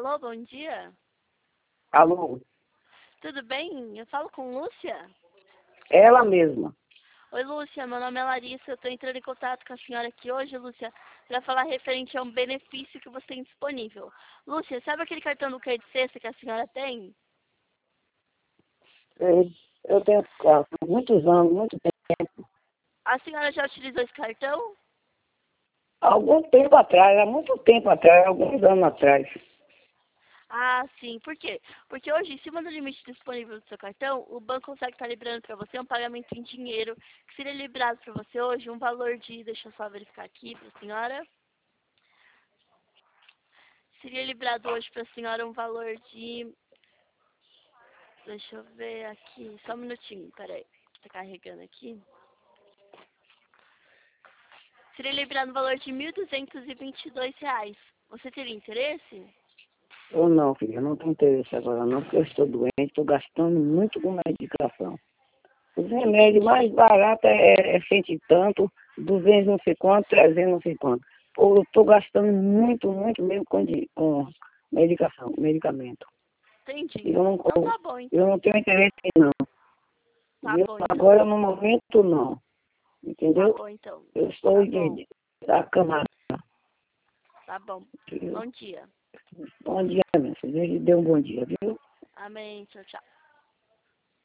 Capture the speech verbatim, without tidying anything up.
Alô, bom dia. Alô? Tudo bem? Eu falo com Lúcia? Ela mesma. Oi, Lúcia. Meu nome é Larissa. Eu estou entrando em contato com a senhora aqui hoje, Lúcia, para falar referente a um benefício que você tem disponível. Lúcia, sabe aquele cartão do Card Sexta que a senhora tem? Eu, eu tenho há muitos anos, muito tempo. A senhora já utilizou esse cartão? Algum tempo atrás, há muito tempo atrás, alguns anos atrás. Ah, sim. Por quê? Porque hoje, em cima do limite disponível do seu cartão, o banco consegue estar liberando para você um pagamento em dinheiro, que seria liberado para você hoje um valor de... Deixa eu só verificar aqui para a senhora. Seria liberado hoje para a senhora um valor de... Deixa eu ver aqui, só um minutinho, peraí. Tá carregando aqui. Seria liberado um valor de mil duzentos e vinte e dois reais. Você teria interesse? Ou não, filha, eu não tenho interesse agora não, porque eu estou doente, estou gastando muito com medicação. Os remédios mais baratos é, é cento e tanto, duzentos não sei quanto, trezentos não sei quanto. Pô, eu estou gastando muito, muito mesmo com, di- com medicação, medicamento. Entendi. Eu não, Então tá bom, eu então. não tenho interesse não. Tá Viu? bom, então. Agora, no momento, não. Tá Entendeu? bom, então. Eu estou Tá bom. de, acamado. Tá bom. Viu? Bom dia. Bom dia, meu filho. Ele deu um bom dia, viu? Amém. Tchau, tchau.